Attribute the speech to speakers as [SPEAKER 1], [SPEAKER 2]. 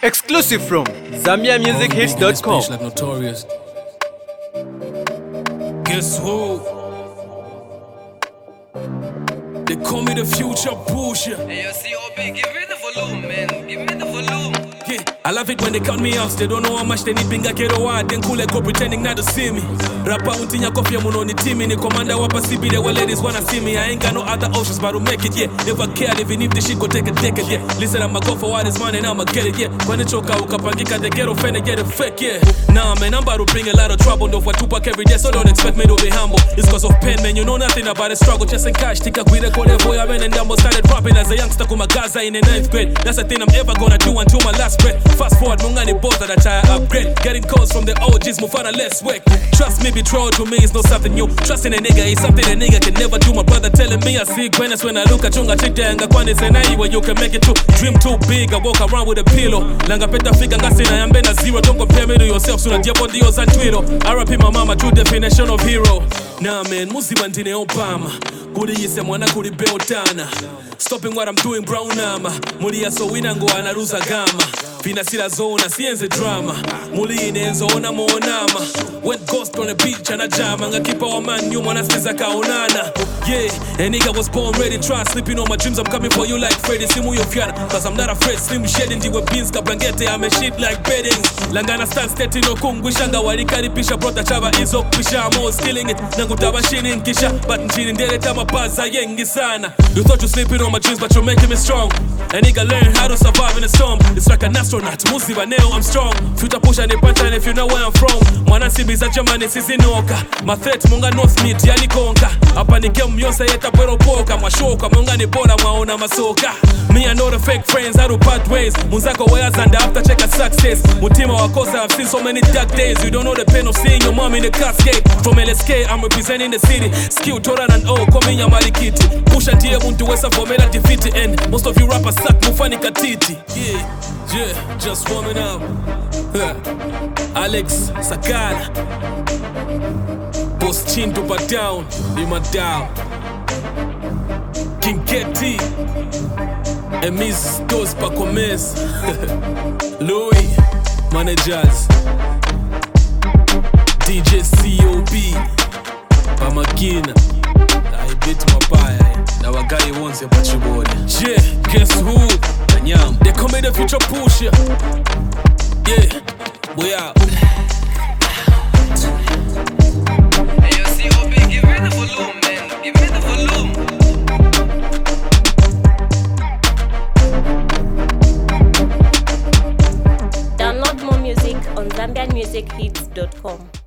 [SPEAKER 1] Exclusive from ZambiaMusicHits.com.
[SPEAKER 2] Like Notorious. Guess who? They call me the future Pusha.
[SPEAKER 3] Hey, yo, COB, give me the volume, man. Give me the volume.
[SPEAKER 2] Yeah, I love it when they count me out. They don't know how much they need pinga kero wa. Then cool go pretending not to see me. Rapper untinya coffee munoni team ni commander wapa CB. The well ladies wanna see me. I ain't got no other options but to make it, yeah. Never cared even if the shit go take a decade, yeah. Listen, I'ma go for what is mine and I'ma get it, yeah. When the choka ukapangika they get offended, get it fake, yeah. Nah, man, I'm about to bring a lot of trouble. No for Tupac every day, so don't expect me to be humble. It's cause of pain, man, you know nothing about the struggle. Chasing cash, tika kwire kode boy, I ran and Dumbo started rapping as a youngster kuma Gaza in the 9th grade. That's the thing I'm ever gonna do until my last breath. Fast forward, mungani both that I try to upgrade. Getting calls from the OGs, Mufana, let's work. Trust me, betrayal to me is not something new. Trusting a nigga is something a nigga can never do. My brother telling me I see greatness when I look at chunga chitanga kwani senai where you can make it too. Dream too big, I walk around with a pillow. Langa peta figure ngasina yambe na zero. Don't compare me to yourself, suna diapo dios and twiro. RP my mama, true definition of hero. Nah man, musiba ntine Obama. Kuri yise mwana kuri beotana. Stopping what I'm doing brown nama. Muri ya so winango anaruza gama. Vina sila zona, sienze drama. Muli inenzo ona monama. Went ghost on the beach and a jam. Anga keep our man, you wanna skiza kaonana. Yeah, a nigga was born ready. Try sleeping on my dreams, I'm coming for you like Freddy. Simu yo fiana, cause I'm not afraid. Slim shedding, diwe beans, kablangete. I'm a shit like beddings. Langana stand steady no kungwishanga. Warikari pisha, brota chava izo pisha. I'm always killing it. Nangutaba shinin kisha. But nchini ndere tama paza yengi sana. You thought you sleeping on my dreams, but you're making me strong. A nigga learn how to survive in the storm. It's like an astronaut, musiba now I'm strong. Future push and pantana if you know where I'm from. Mwana sibiza Germany sisi noka. My threat munga no smith yani konka. Hapa nike myonsa yeta pero poka. Mwashoka munga ni bora mwaona masoka. Me I know the fake friends how to part ways. Munzako wires and after check a success. Mutima wakosa I've seen so many dark days. You don't know the pain of seeing your mom in the cascade. From LSK I'm representing the city. Skill Toran and O coming ya malikiti. Push and tear muntu wesa formula defeat the end. Most of you rappers suck mufani katiti. Yeah, just warming up. Alex Sakana. Boss Chin to back down. Be my down. King Ketty. And Miss Dos Pacomes. Louis. Managers. DJ COB. Pamakina. I beat my pie. Now a guy wants a patchy boy. Yeah, guess who? Nyam. They call me the future Pusha. Yeah, we out.
[SPEAKER 3] Hey, yo, COB, give me the volume, man. Give me the volume.
[SPEAKER 4] Download more music on ZambiaMusicHits.com.